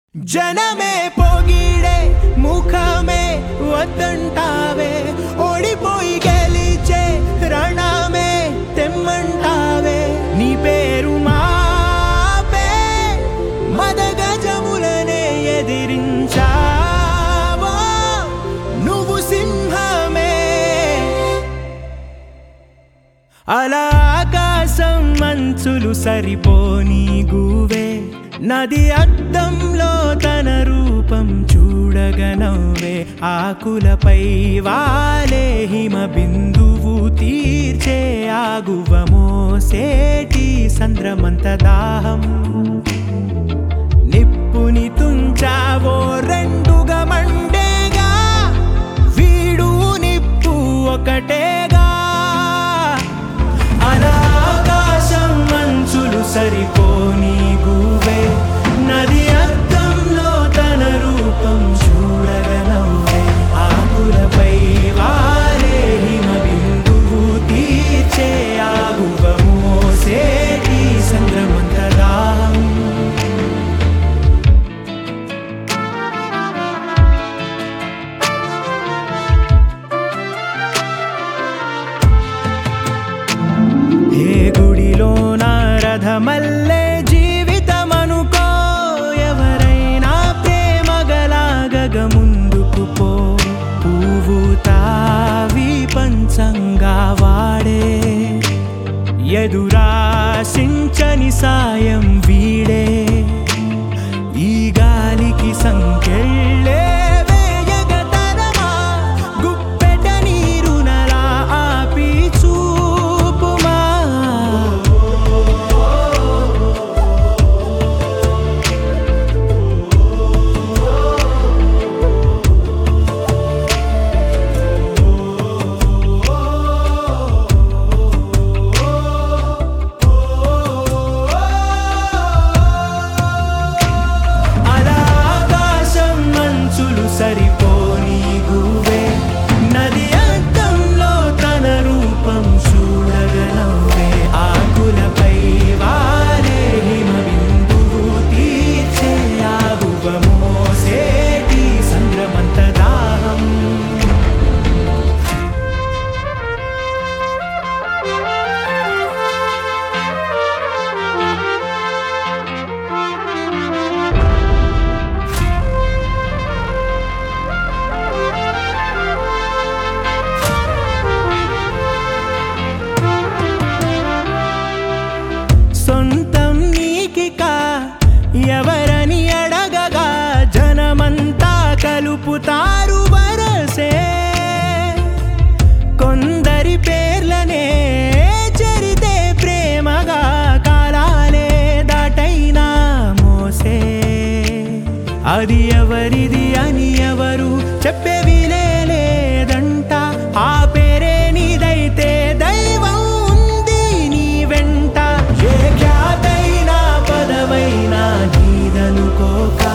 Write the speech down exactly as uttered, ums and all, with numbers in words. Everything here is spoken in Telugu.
జనమే పొగిడే ముఖమే వద్దంటావే, ఓడిపోయి గెలిచే రణమే తెమ్మంటావే. నీ పేరు మాపే మదగజములనే ఎదిరించావో, నువ్వు సింహమే. అలా ఆకాశం మంచులు సరిపోని గువే, నది అద్దంలో తన రూపం చూడగనవ్వే. ఆకులపై వాలే హిమ బిందువు తీర్చే ఆగువ మోసేటి సంద్రమంత దాహం. నిప్పుని తుంచావో రెండుగా మండేగా, వీడు నిప్పు ఒకటేగా. అలా ఆకాశం మంచులు సరిపోని గువే, నది అద్దంలో తన రూపం చూడగనవ్వే. ఆకులపై వాలే హిమ బిందువు తీర్చే ఆగువ మోసేటి సంద్రమంత దాహం. ఏ గుడిలో నా రథమల్లే జీవితమనుకో, ఎవరైనా ప్రేమగలాగగ ముందుకు పో. పువ్వు తావి పంచంగా వాడే, ఎదురాశించని సాయం వీడే. ఈ గాలికి సంకెళ్ళే వేయగతరమా, గుప్పెట నీరునలా ఆపి చూపుమా. అలా ఆకాశం మంచులు సరిపోని గువే, నది అద్దంలో తన రూపం చూడగనవ్వే. ఆకులపై వాలే హిమ బిందువు తీర్చే ఆగువ మోసేటి సంద్రమంత దాహం. సొంతం నీకిక ఎవరని అడగగా, జనమంతా కలుపుతారు వరసే. కొందరి పేర్లనే చరితే ప్రేమగా, కాలాలే దాటైనా మోసే. అది ఎవరిది అని ఎవరు చెప్పేవి లేదంట. ఆ పేరే నీదైతే దైవం ఉంది నీ వెంట. ఏ ఖ్యాతైనా పదవైనా నీదనుకోక,